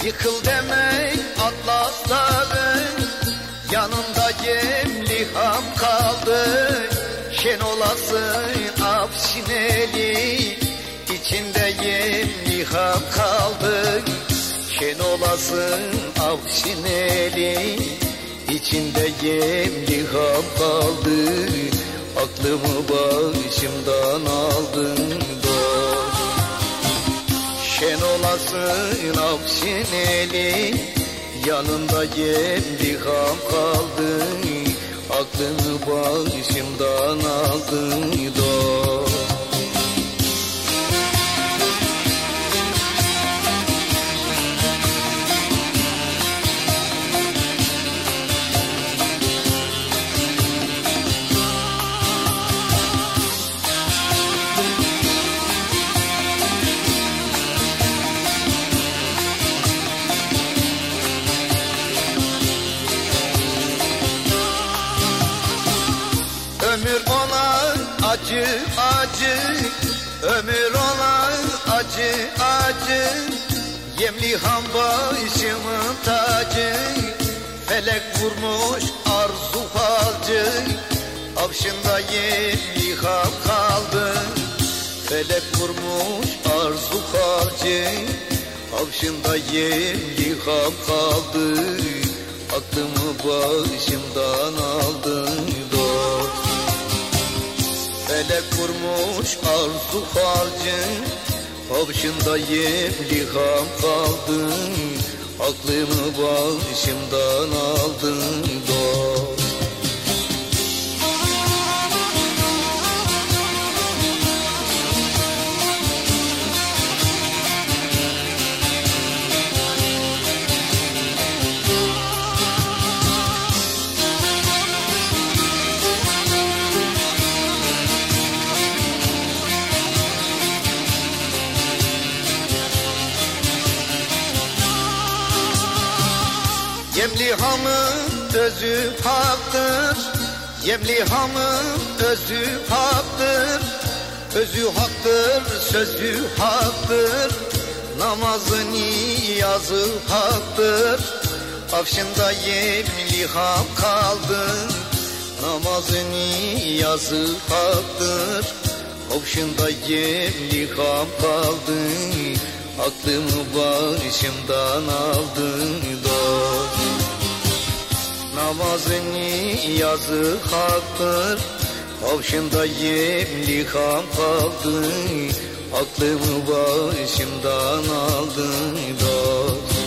Yıkıl demek Atlas Dağı, yanında Gemliham kaldı. Şen olasın Afşineli, içinde Gemliham kaldı. Şen olasın Afşineli, içinde Gemliham kaldı. Aklımı başımdan aldın dost. Şen olasın Afşineli, yanında Gemliham kaldı. Aklını başımdan aldın dost. Ömür olan acı acı, ömür olan acı acı. Gemliham başımın tacı, felek vurmuş arzu falcı. Afşında Gemliham kaldı, felek vurmuş arzu falcı. Afşında Gemliham kaldı, aklımı başımdan aldın dost. Felek vurmuş arzu falcı, Afşında Gemliham kaldı. Aklımı başımdan aldın dost. Gemliham'ın özü haktır, Gemliham'ın özü haktır. Özü haktır, sözü haktır, namazı niyazı haktır. Afşında Gemliham kaldı, namazı niyazı haktır. Afşında Gemliham kaldı, aklımı başımdan aldın dost. Namazı niyazı haktır, Afşında Gemliham kaldı. Aklımı başımdan aldın dost.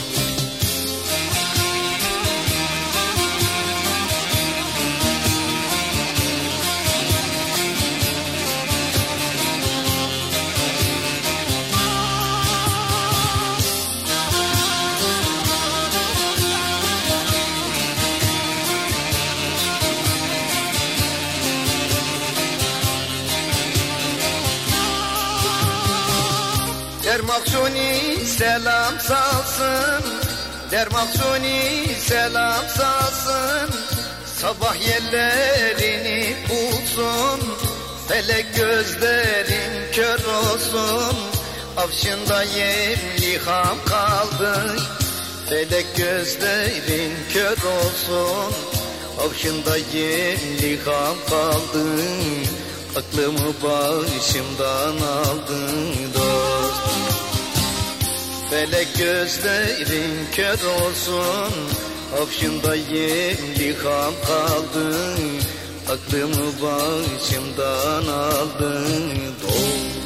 Dermaksuni selam salsın, Dermaksuni selam salsın. Sabah yerlerini bulsun, felek gözlerin kör olsun. Afşında Gemliham kaldı, felek gözlerin kör olsun. Afşında Gemliham kaldı, aklımı başımdan aldın dost. Felek gözlerin kör olsun, Afşında Gemliham kaldı. Aklımı başımdan aldın dost.